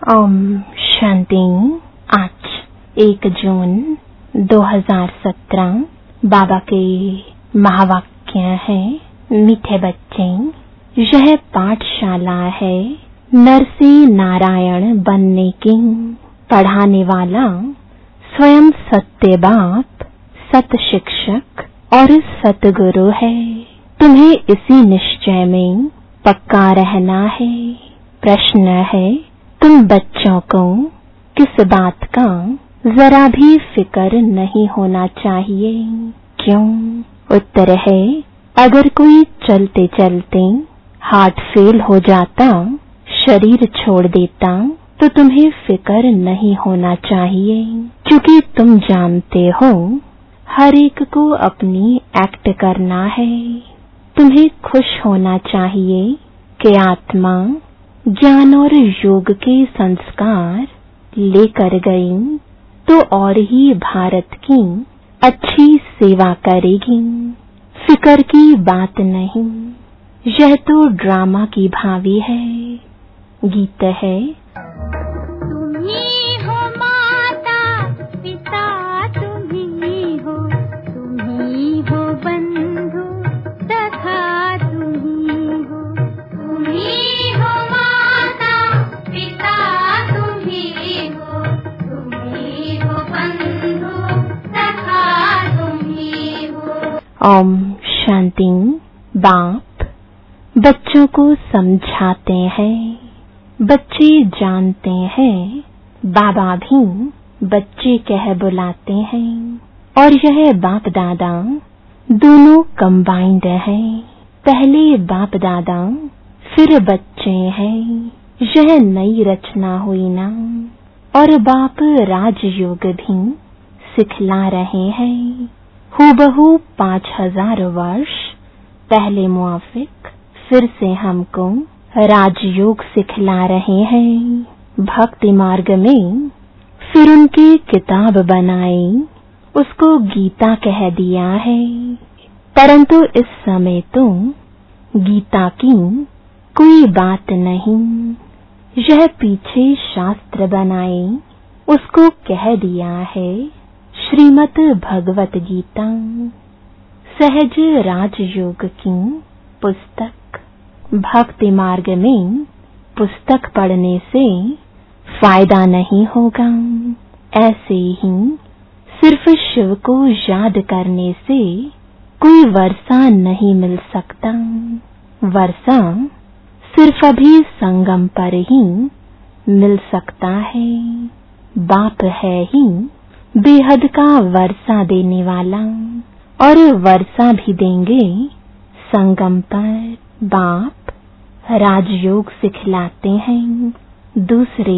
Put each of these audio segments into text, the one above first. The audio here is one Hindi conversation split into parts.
ओम शांति। आज 1 जून 2017 बाबा के महावाक्य है। मीठे बच्चे, यह पाठशाला है नरसी नारायण बनने की। पढ़ाने वाला स्वयं सत्य बाप, सत शिक्षक और सतगुरु है। तुम्हें इसी निश्चय में पक्का रहना है। प्रश्न है, तुम बच्चों को किस बात का जरा भी फिक्र नहीं होना चाहिए? क्यों? उत्तर है, अगर कोई चलते चलते हार्ट फेल हो जाता, शरीर छोड़ देता, तो तुम्हें फिक्र नहीं होना चाहिए, क्योंकि तुम जानते हो हर एक को अपनी एक्ट करना है। तुम्हें खुश होना चाहिए कि आत्मा ज्ञान और योग के संस्कार लेकर गई तो और ही भारत की अच्छी सेवा करेगी। फिक्र की बात नहीं, यह तो ड्रामा की भावी है। गीत है, तुम्ही हो माता पिता, तुम्ही हो बंधु सखा, तुम्ही हो माता पिता, तुम्ही हो बंधु सखा, तुम्ही हो। ओम शांति। बाप बच्चों को समझाते हैं। बच्चे जानते हैं, बाबा भी बच्चे कह बुलाते हैं। और यह बाप दादा दोनों कंबाइंड है। पहले बाप दादा फिर बच्चे हैं। यह नई रचना हुई ना। और बाप राजयोग भी सिखला रहे हैं। हूबहू 5000 वर्ष पहले मुआफिक फिर से हमको राजयोग सिखला रहे हैं। भक्ति मार्ग में फिर उनकी किताब बनाई, उसको गीता कह दिया है। परंतु इस समय तो गीता की कोई बात नहीं। यह पीछे शास्त्र बनाए, उसको कह दिया है श्रीमद् भगवत गीता। सहज राजयोग की पुस्तक। भक्ति मार्ग में पुस्तक पढ़ने से फायदा नहीं होगा। ऐसे ही सिर्फ शिव को याद करने से कोई वर्षा नहीं मिल सकता। वर्षा सिर्फ अभी संगम पर ही मिल सकता है। बाप है ही बेहद का वर्षा देने वाला, और वर्षा भी देंगे संगम पर। बाप राजयोग सिखलाते हैं। दूसरे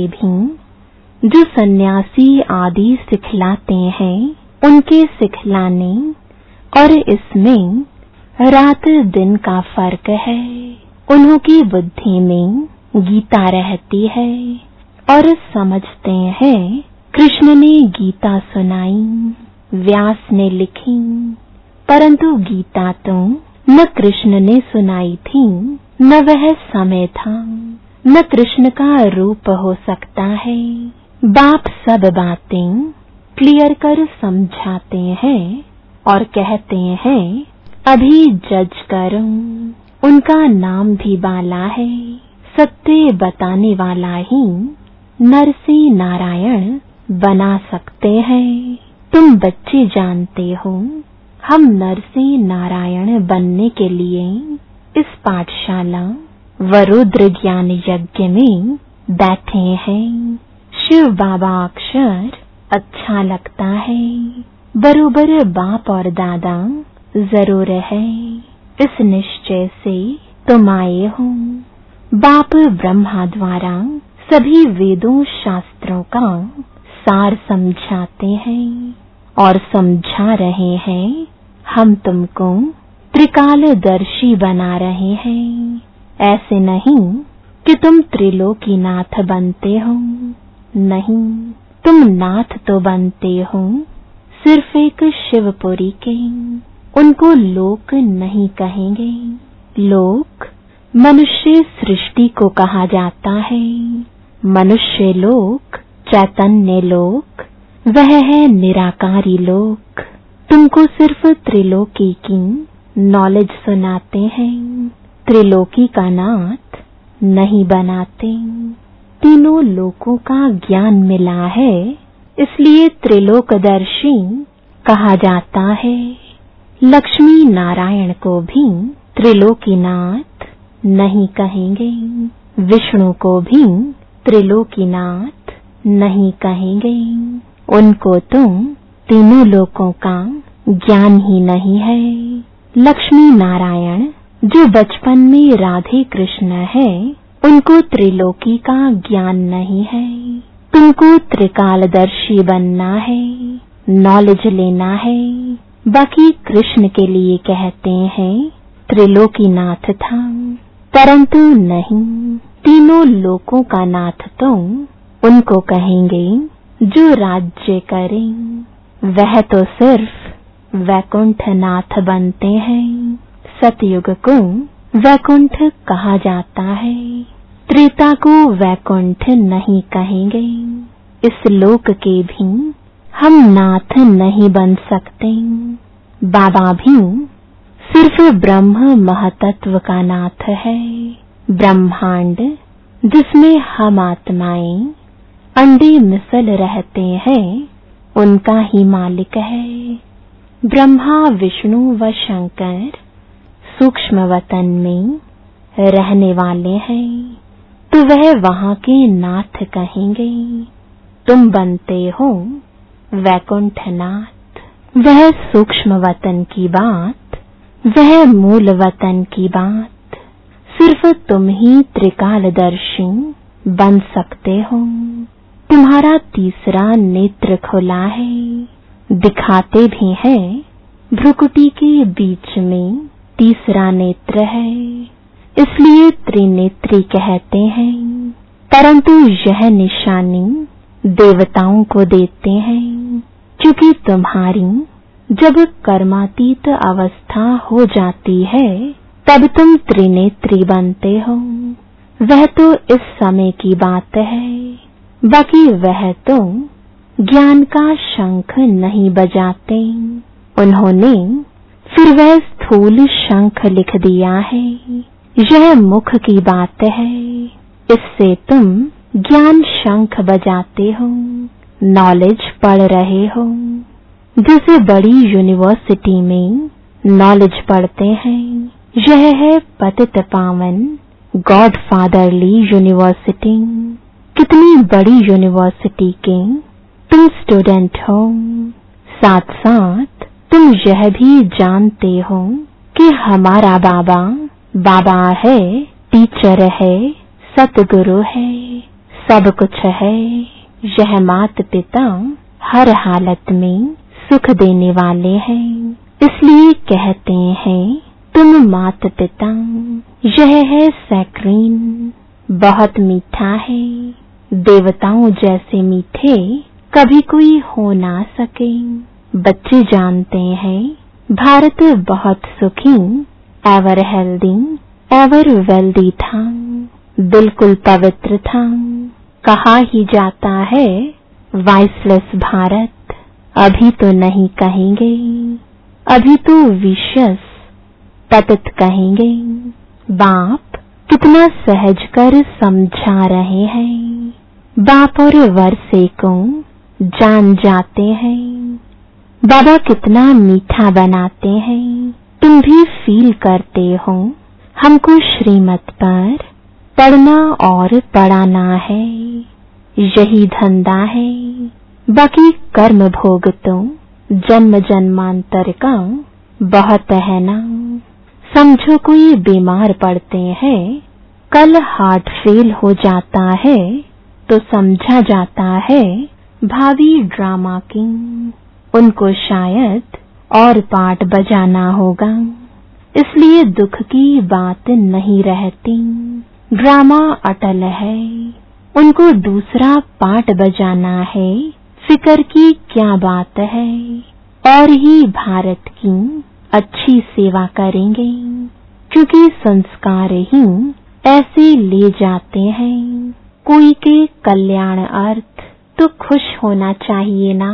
भी जो सन्यासी आदि सिखलाते हैं, उनके सिखलाने और इसमें रात दिन का फर्क है। उन्हों की बुद्धि में गीता रहती है और समझते हैं कृष्ण ने गीता सुनाई, व्यास ने लिखी। परंतु गीता तो न कृष्ण ने सुनाई थी, न वह समय था, न कृष्ण का रूप हो सकता है। बाप सब बातें क्लियर कर समझाते हैं और कहते हैं अभी जज करो। उनका नाम भी बाला है। सत्य बताने वाला ही नरसी नारायण बना सकते हैं। तुम बच्चे जानते हो, हम नरसी नारायण बनने के लिए इस पाठशाला वरुद्र ज्ञान यज्ञ में बैठे हैं। शिव बाबा अक्षर अच्छा लगता है। बरोबर बाप और दादा जरूर है। इस निश्चय से तुम आए हो। बाप ब्रह्मा द्वारा सभी वेदों शास्त्रों का सार समझाते हैं और समझा रहे हैं। हम तुमको त्रिकालदर्शी बना रहे हैं। ऐसे नहीं कि तुम त्रिलोकीनाथ बनते हो। नहीं, तुम नाथ तो बनते हो सिर्फ एक शिवपुरी के। उनको लोक नहीं कहेंगे। लोक मनुष्य सृष्टि को कहा जाता है। मनुष्य लोक, चैतन्य लोक, वह है निराकारी लोक। तुमको सिर्फ त्रिलोकी की नॉलेज सुनाते हैं, त्रिलोकी का नाथ नहीं बनाते। तीनों लोकों का ज्ञान मिला है, इसलिए त्रिलोकदर्शी कहा जाता है। लक्ष्मी नारायण को भी त्रिलोकीनाथ नहीं कहेंगे, विष्णु को भी त्रिलोकीनाथ नहीं कहेंगे। उनको तुम तीनों लोकों का ज्ञान ही नहीं है। लक्ष्मी नारायण जो बचपन में राधे कृष्ण है, उनको त्रिलोकी का ज्ञान नहीं है। तुमको त्रिकालदर्शी बनना है, नॉलेज लेना है। बाकी कृष्ण के लिए कहते हैं त्रिलोकीनाथ था, परंतु नहीं, तीनों लोकों का नाथ तुम उनको कहेंगे जो राज्य करें। वह तो सिर्फ वैकुंठनाथ बनते हैं। सतयुग को वैकुंठ कहा जाता है, त्रेता को वैकुंठ नहीं कहेंगे। इस लोक के भी हम नाथ नहीं बन सकते। बाबा भी सिर्फ ब्रह्म महतत्व का नाथ है। ब्रह्मांड जिसमें हम आत्माएं अंडे मिसल रहते हैं, उनका ही मालिक है। ब्रह्मा, विष्णु व शंकर सूक्ष्म वतन में रहने वाले हैं, तो वह वहां के नाथ कहेंगे। तुम बनते हो वैकुंठनाथ। वह सूक्ष्म वतन की बात, वह मूल वतन की बात सिर्फ तुम ही त्रिकालदर्शी बन सकते हो। तुम्हारा तीसरा नेत्र खुला है, दिखाते भी हैं भ्रुकुटी के बीच में तीसरा नेत्र है, इसलिए त्रिनेत्री कहते हैं। परंतु यह निशानी देवताओं को देते हैं, क्योंकि तुम्हारी जब कर्मातीत अवस्था हो जाती है, तब तुम त्रिनेत्री बनते हो। वह तो इस समय की बात है, बाकी वह तो ज्ञान का शंख नहीं बजाते। उन्होंने फिर वह स्थूल शंख लिख दिया है। यह मुख की बात है, इससे तुम ज्ञान शंख बजाते हो, नॉलेज पढ़ रहे हो। जैसे बड़ी यूनिवर्सिटी में नॉलेज पढ़ते हैं, यह है पतित पावन गॉड फादरली यूनिवर्सिटी। कितनी बड़ी यूनिवर्सिटी के तुम स्टूडेंट हो। साथ साथ तुम यह भी जानते हो कि हमारा बाबा बाबा है, टीचर है, सतगुरु है, सब कुछ है। यह माता पिता हर हालत में सुख देने वाले हैं, इसलिए कहते हैं तुम माता पिता। यह है सैक्रीन, बहुत मीठा है। देवताओं जैसे मीठे कभी कोई हो ना सके। बच्चे जानते हैं भारत बहुत सुखी, एवर हेल्दी, एवर वेल्दी था, बिल्कुल पवित्र था। कहा ही जाता है वाइसलेस भारत। अभी तो नहीं कहेंगे, अभी तो विशस पतित कहेंगे। बाप कितना सहज कर समझा रहे हैं। बाप और वर्षे को जान जाते हैं। बाबा कितना मीठा बनाते हैं, तुम भी फील करते हो। हमको श्रीमत पर पढ़ना और पढ़ाना है, यही धंधा है। बाकी कर्म भोग तो जन्म जन्मांतर का बहुत है ना। समझो कोई बीमार पड़ते हैं, कल हार्ट फेल हो जाता है, तो समझा जाता है भावी ड्रामा किंग। उनको शायद और पार्ट बजाना होगा, इसलिए दुख की बात नहीं रहती। ड्रामा अटल है, उनको दूसरा पार्ट बजाना है। फिकर की क्या बात है, और ही भारत की अच्छी सेवा करेंगे, क्योंकि संस्कार ही ऐसे ले जाते हैं। कोई के कल्याण अर्थ तो खुश होना चाहिए ना।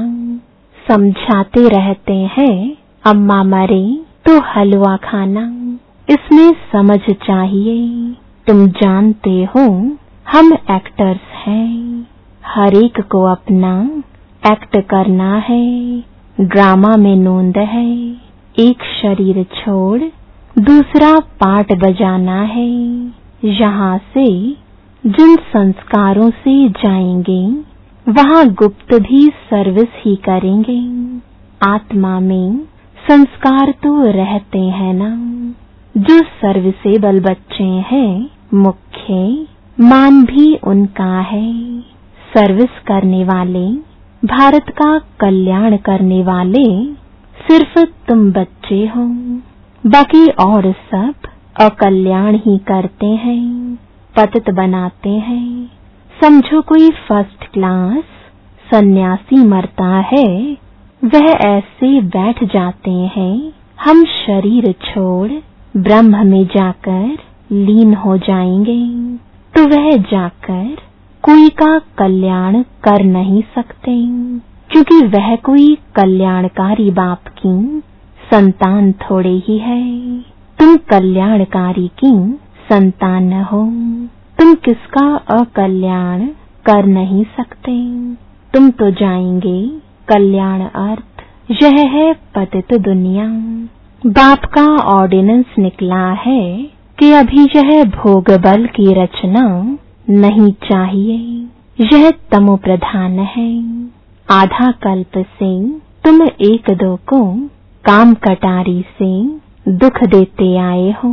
समझाते रहते हैं अम्मा मरे तो हलवा खाना, इसमें समझ चाहिए। तुम जानते हो हम एक्टर्स हैं, हर एक को अपना एक्ट करना है। ड्रामा में नोंद है, एक शरीर छोड़ दूसरा पार्ट बजाना है। यहाँ से जिन संस्कारों से जाएंगे वहाँ गुप्त भी सर्विस ही करेंगे। आत्मा में संस्कार तो रहते हैं ना। जो सर्विसेबल बच्चे हैं मुख्य मान भी उनका है। सर्विस करने वाले, भारत का कल्याण करने वाले सिर्फ तुम बच्चे हो, बाकी और सब अकल्याण ही करते हैं, पतित बनाते हैं। समझो कोई फर्स्ट क्लास सन्यासी मरता है, वह ऐसे बैठ जाते हैं हम शरीर छोड़ ब्रह्म में जाकर लीन हो जाएंगे, तो वह जाकर कोई का कल्याण कर नहीं सकते, क्योंकि वह कोई कल्याणकारी बाप की संतान थोड़े ही है। तुम कल्याणकारी की संतान हो, तुम किसका अकल्याण कर नहीं सकते। तुम तो जाएंगे कल्याण अर्थ, यह है पतित दुनिया। बाप का ऑर्डिनेंस निकला है कि अभी यह भोग बल की रचना नहीं चाहिए, यह तमो प्रधान है। आधा कल्प से तुम एक दो को काम कटारी से दुख देते आए हो।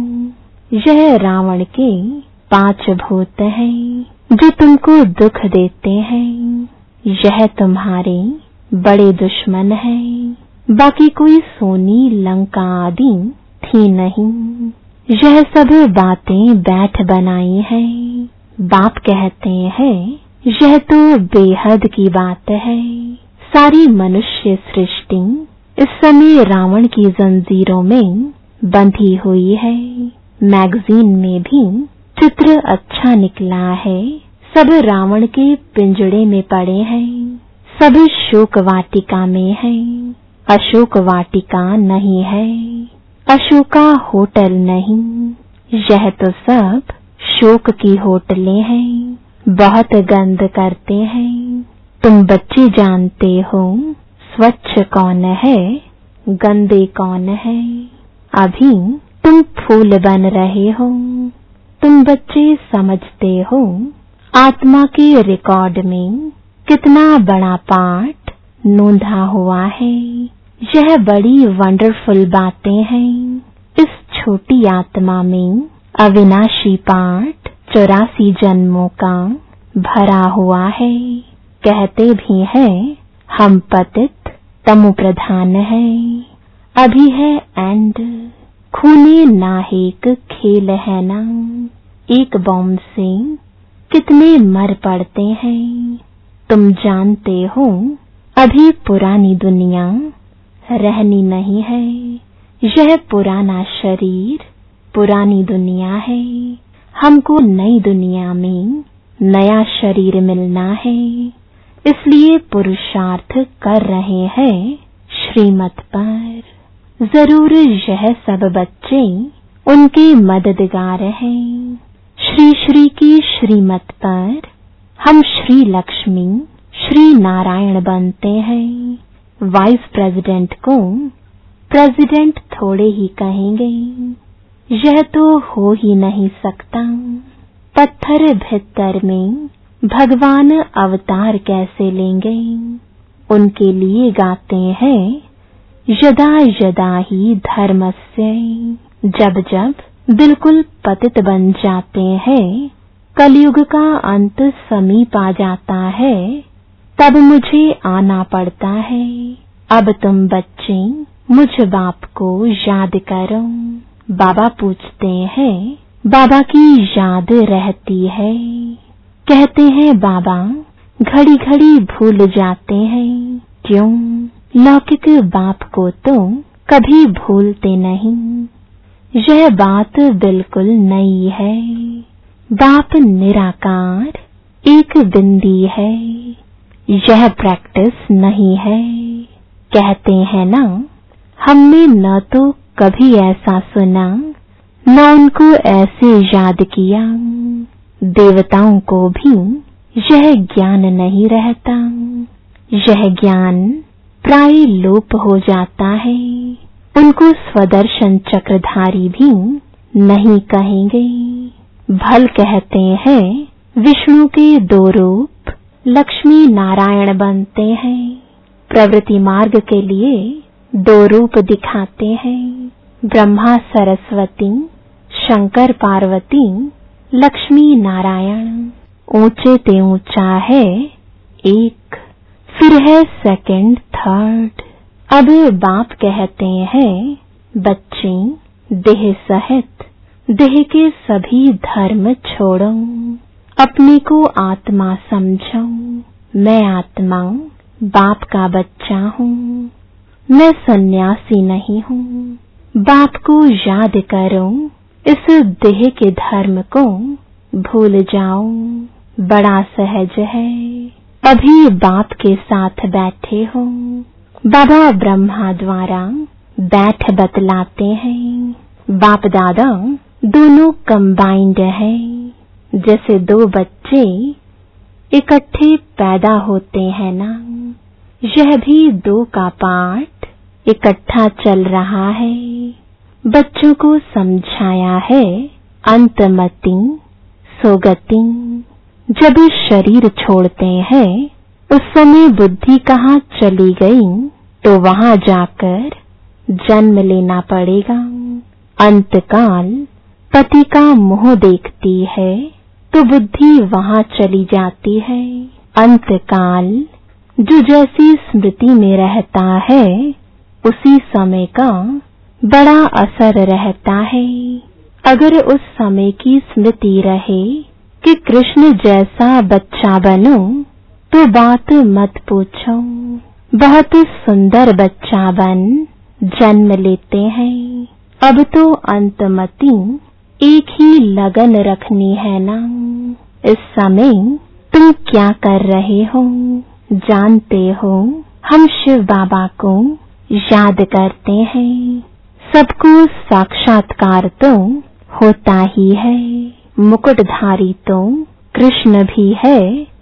यह रावण के 5 भूत हैं जो तुमको दुख देते हैं। यह तुम्हारे बड़े दुश्मन हैं, बाकी कोई सोनी लंका आदि थी नहीं। यह सब बातें बैठ बनाई हैं। बाप कहते हैं यह तो बेहद की बात है। सारी मनुष्य सृष्टि इस समय रावण की जंजीरों में बंधी हुई है। मैगजीन में भी चित्र अच्छा निकला है। सब रावण के पिंजड़े में पड़े हैं, सब शोक वाटिका में हैं। अशोक वाटिका नहीं है, अशोका होटल नहीं, यह तो सब शोक की होटलें हैं। बहुत गंद करते हैं। तुम बच्चे जानते हो स्वच्छ कौन है, गंदे कौन है। अभी तुम फूल बन रहे हो। तुम बच्चे समझते हो आत्मा के रिकॉर्ड में कितना बड़ा पार्ट नोंधा हुआ है। यह बड़ी वंडरफुल बातें हैं। इस छोटी आत्मा में अविनाशी पार्ट 84 जन्मों का भरा हुआ है। कहते भी हैं हम पतित तमो प्रधान है। अभी है एंड, खूने नाहेक खेल है ना। एक बॉम्ब से कितने मर पड़ते हैं। तुम जानते हो अभी पुरानी दुनिया रहनी नहीं है। यह पुराना शरीर पुरानी दुनिया है। हमको नई दुनिया में नया शरीर मिलना है, इसलिए पुरुषार्थ कर रहे हैं श्रीमत पर। जरूर यह सब बच्चे उनके मददगार हैं। श्री श्री की श्रीमत पर हम श्री लक्ष्मी श्री नारायण बनते हैं। वाइस प्रेसिडेंट को प्रेसिडेंट थोड़े ही कहेंगे, यह तो हो ही नहीं सकता। पत्थर भीतर में भगवान अवतार कैसे लेंगे। उनके लिए गाते हैं यदा यदा ही धर्मस्य। जब जब बिल्कुल पतित बन जाते हैं, कलयुग का अंत समीप आ जाता है, तब मुझे आना पड़ता है। अब तुम बच्चे मुझ बाप को याद करो। बाबा पूछते हैं बाबा की याद रहती है। कहते हैं बाबा घड़ी घड़ी भूल जाते हैं। क्यों? लौकिक बाप को तो कभी भूलते नहीं। यह बात बिल्कुल नई है। बाप निराकार एक बिंदी है, यह प्रैक्टिस नहीं है। कहते हैं ना, हमने न तो कभी ऐसा सुना, न उनको ऐसे याद किया। देवताओं को भी यह ज्ञान नहीं रहता। यह ज्ञान प्राय लोप हो जाता है। उनको स्वदर्शन चक्रधारी भी नहीं कहेंगे। भल कहते हैं विष्णु के 2 रूप लक्ष्मी नारायण बनते हैं। प्रवृत्ति मार्ग के लिए 2 रूप दिखाते हैं, ब्रह्मा सरस्वती, शंकर पार्वती, लक्ष्मी नारायण। ऊंचे ते ऊंचा है एक, फिर है सेकंड, थर्ड। अब बाप कहते हैं, बच्चे देह सहित देह के सभी धर्म छोड़ो, अपने को आत्मा समझो। मैं आत्मा बाप का बच्चा हूँ, मैं सन्यासी नहीं हूँ। बाप को याद करो, इस देह के धर्म को भूल जाओ। बड़ा सहज है। अभी बाप के साथ बैठे हो। बाबा ब्रह्मा द्वारा बैठ बतलाते हैं। बाप दादा दोनों कंबाइंड है। जैसे 2 बच्चे इकट्ठे पैदा होते हैं ना, यह भी 2 का पार्ट इकट्ठा चल रहा है। बच्चों को समझाया है अंतमति सोगति। जब शरीर छोड़ते हैं उस समय बुद्धि कहाँ चली गई, तो वहां जाकर जन्म लेना पड़ेगा। अंतकाल पति का मुंह देखती है तो बुद्धि वहां चली जाती है। अंतकाल जो जैसी स्मृति में रहता है उसी समय का बड़ा असर रहता है। अगर उस समय की स्मृति रहे कि कृष्ण जैसा बच्चा बनो, तो बात मत पूछो। बहुत सुंदर बच्चा बन जन्म लेते हैं। अब तो अंतमति एक ही लगन रखनी है ना। इस समय तुम क्या कर रहे हो? जानते हो हम शिव बाबा को याद करते हैं। सबको साक्षात्कार तो होता ही है। मुकुटधारी तो कृष्ण भी है,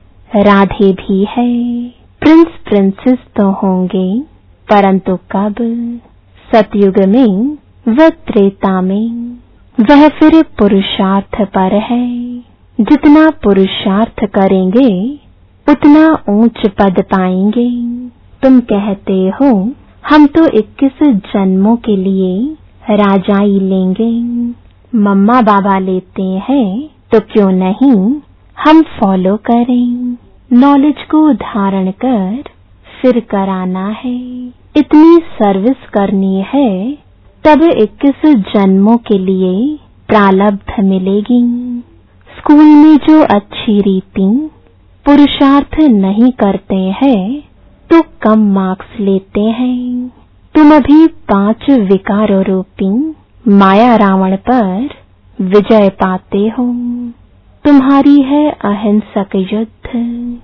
राधे भी है। प्रिंस प्रिंसेस तो होंगे, परंतु कब? सतयुग में व त्रेता में। वह फिर पुरुषार्थ पर है। जितना पुरुषार्थ करेंगे उतना ऊंच पद पाएंगे। तुम कहते हो हम तो 21 जन्मों के लिए राजाई लेंगे। मम्मा बाबा लेते हैं तो क्यों नहीं हम फॉलो करें। नॉलेज को धारण कर फिर कराना है। इतनी सर्विस करनी है, तब 21 जन्मों के लिए प्रारब्ध मिलेगी। स्कूल में जो अच्छी रीति पुरुषार्थ नहीं करते हैं तो कम मार्क्स लेते हैं। तुम अभी 5 विकारों रूपी माया रावण पर विजय पाते हो। तुम्हारी है अहिंसक युद्ध।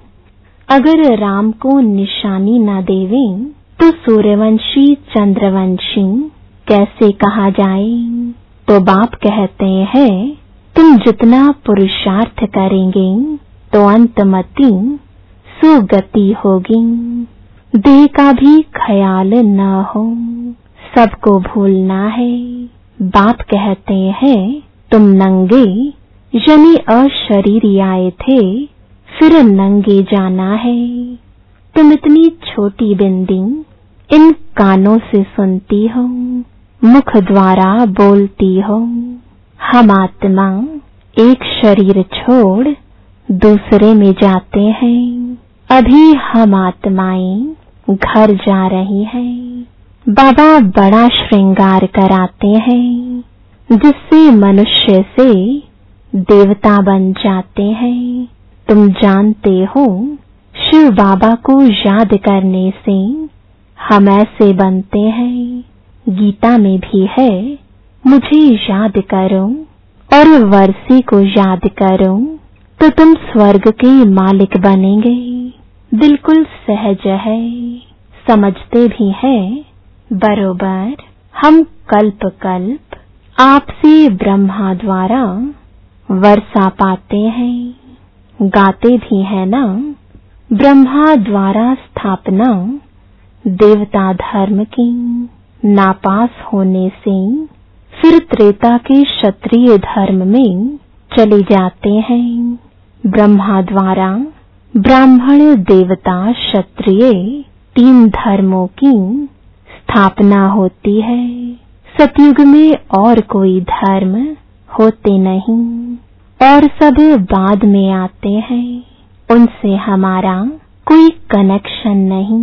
अगर राम को निशानी न देवे तो सूर्यवंशी चंद्रवंशी कैसे कहा जाए। तो बाप कहते हैं तुम जितना पुरुषार्थ करेंगे तो अंतमति सुगति होगी। देह का भी ख्याल न हो, सबको भूलना है। बाप कहते हैं तुम नंगे यानी अशरीरी आए थे, फिर नंगे जाना है। तुम इतनी छोटी बिंदी इन कानों से सुनती हो, मुख द्वारा बोलती हो। हम आत्मा एक शरीर छोड़ दूसरे में जाते हैं। अभी हम आत्माएं घर जा रही हैं। बाबा बड़ा श्रृंगार कराते हैं, जिससे मनुष्य से देवता बन जाते हैं। तुम जानते हो शिव बाबा को याद करने से हम ऐसे बनते हैं। गीता में भी है, मुझे याद करो और वर्षी को याद करो, तो तुम स्वर्ग के मालिक बनेंगे। बिल्कुल सहज है, समझते भी हैं बरोबर। हम कल्प कल्प आपसे ब्रह्मा द्वारा वर्षा पाते हैं, गाते भी है ना। ब्रह्मा द्वारा स्थापना देवता धर्म की, नापास होने से फिर त्रेता के क्षत्रिय धर्म में चले जाते हैं। ब्रह्मा द्वारा ब्राह्मण देवता क्षत्रिय 3 धर्मों की स्थापना होती है। सतयुग में और कोई धर्म होते नहीं और सब बाद में आते हैं, उनसे हमारा कोई कनेक्शन नहीं।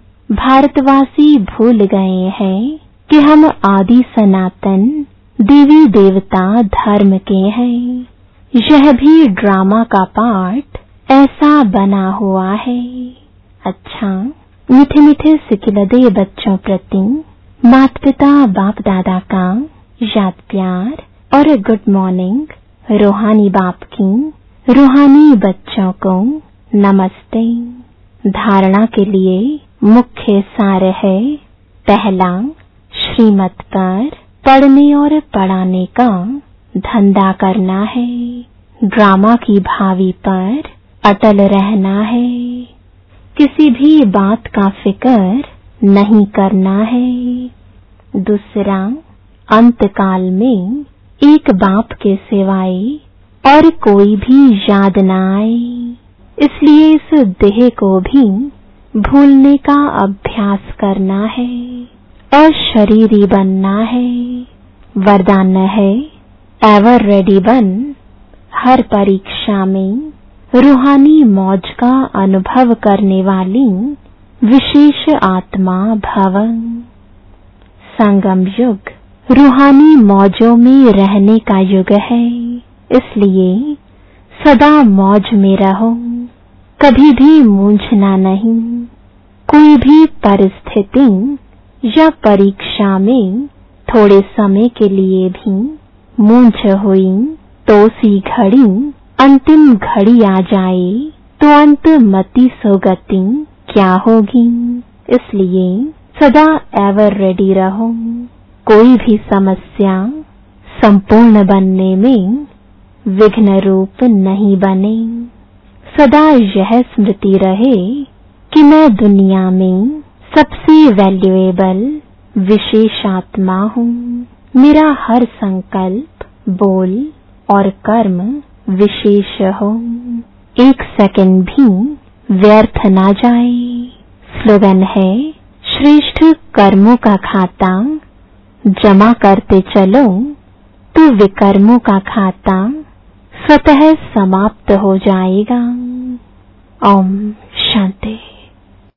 भारतवासी भूल गए हैं कि हम आदि सनातन देवी देवता धर्म के हैं। यह भी ड्रामा का पार्ट ऐसा बना हुआ है। अच्छा, मीठे मीठे सिकिलदे बच्चों प्रति माता पिता बाप दादा का याद प्यार और गुड मॉर्निंग। रूहानी बाप की रूहानी बच्चों को नमस्ते। धारणा के लिए मुख्य सार है, पहला, श्रीमत पर पढ़ने और पढ़ाने का धंधा करना है। ड्रामा की भावी पर अटल रहना है। किसी भी बात का फिक्र नहीं करना है। दूसरा, अंतकाल में एक बाप के सिवाय और कोई भी याद न आए, इसलिए इस देह को भी भूलने का अभ्यास करना है और शरीरी बनना है। वरदान है, एवर रेडी बन। हर परीक्षा में रूहानी मौज का अनुभव करने वाली विशेष आत्मा भव। संगम युग रूहानी मौजों में रहने का युग है, इसलिए सदा मौज में रहो, कभी भी मूंझना नहीं। कोई भी परिस्थिति या परीक्षा में थोड़े समय के लिए भी मूंझ हुई तो सी घड़ी अंतिम घड़ी आ जाए तो अंत मति सोगति क्या होगी। इसलिए सदा एवर रेडी रहो। कोई भी समस्या संपूर्ण बनने में विघ्न रूप नहीं बने। सदा यह स्मृति रहे कि मैं दुनिया में सबसे वैल्यूएबल विशेष आत्मा हूँ। मेरा हर संकल्प, बोल और कर्म विशेष हो, एक सेकंड भी व्यर्थ ना जाए। स्लोगन है, श्रेष्ठ कर्मों का खाता जमा करते चलो तो विकर्मों का खाता स्वतः समाप्त हो जाएगा। ओम शांति।